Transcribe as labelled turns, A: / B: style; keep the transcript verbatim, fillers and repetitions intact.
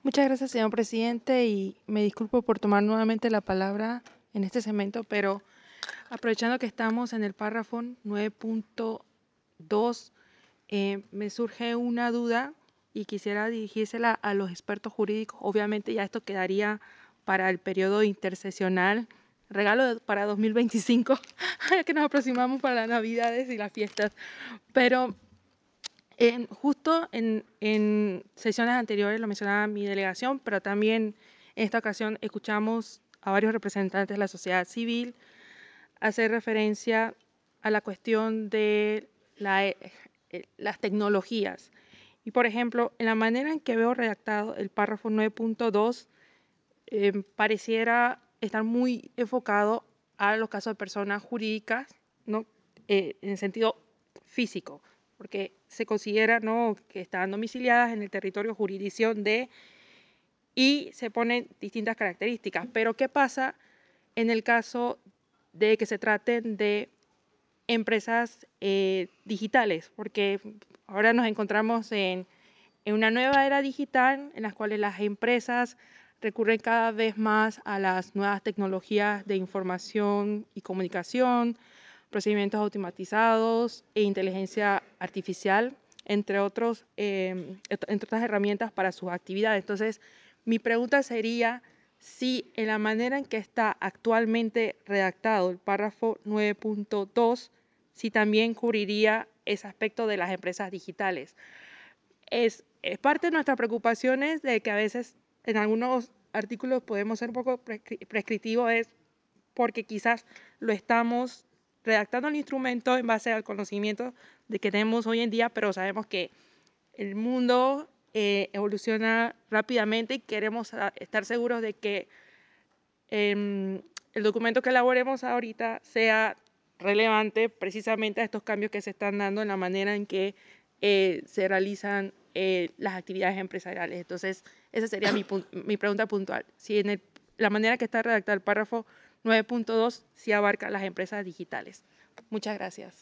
A: Muchas gracias, señor presidente, y me disculpo por tomar nuevamente la palabra en este segmento, pero aprovechando que estamos en el párrafo nueve punto dos, eh, me surge una duda y quisiera dirigírsela a los expertos jurídicos. Obviamente ya esto quedaría para el periodo intersesional, regalo de- para dos mil veinticinco, ya que nos aproximamos para las Navidades y las fiestas, pero en- justo en, en sesiones anteriores lo mencionaba mi delegación, pero también en esta ocasión escuchamos a varios representantes de la sociedad civil hacer referencia a la cuestión de la, eh, eh, las tecnologías. Y por ejemplo, en la manera en que veo redactado el párrafo nueve punto dos, eh, pareciera estar muy enfocado a los casos de personas jurídicas, ¿no? Eh, en el sentido físico, porque se considera, ¿no?, que están domiciliadas en el territorio jurisdicción de, y se ponen distintas características. Pero ¿qué pasa en el caso de que se traten de empresas eh, digitales? Porque ahora nos encontramos en, en una nueva era digital en las cuales las empresas recurren cada vez más a las nuevas tecnologías de información y comunicación, procedimientos automatizados e inteligencia artificial, entre, otros, eh, entre otras herramientas para sus actividades. Entonces, mi pregunta sería si en la manera en que está actualmente redactado el párrafo nueve punto dos, si también cubriría ese aspecto de las empresas digitales. Es, es parte de nuestras preocupaciones de que a veces en algunos artículos podemos ser un poco prescri prescriptivos, es porque quizás lo estamos redactando el instrumento en base al conocimiento de que tenemos hoy en día, pero sabemos que el mundo eh, evoluciona rápidamente y queremos a, estar seguros de que eh, el documento que elaboremos ahorita sea relevante precisamente a estos cambios que se están dando en la manera en que eh, se realizan eh, las actividades empresariales. Entonces, esa sería mi, mi pregunta puntual. Si en el, la manera que está redactado el párrafo nueve punto dos sí abarca las empresas digitales. Muchas gracias.